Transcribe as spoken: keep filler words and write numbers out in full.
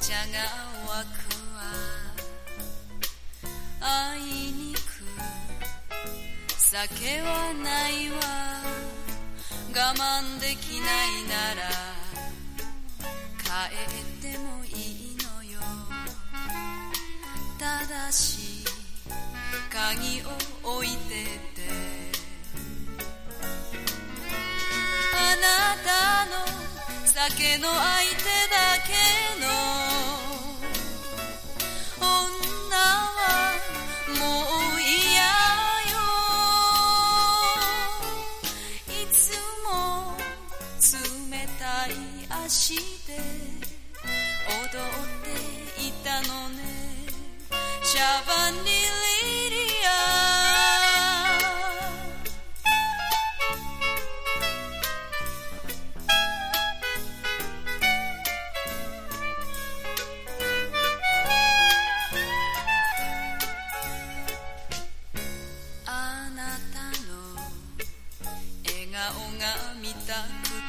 車が湧くわあいにく酒はないわ我慢できないなら帰ってもいいのよただし鍵を置いててあなたの酒の相手だけの女はもう嫌よいつも冷たい足で踊っていたのねシャバニリリアあなたの笑顔が見たく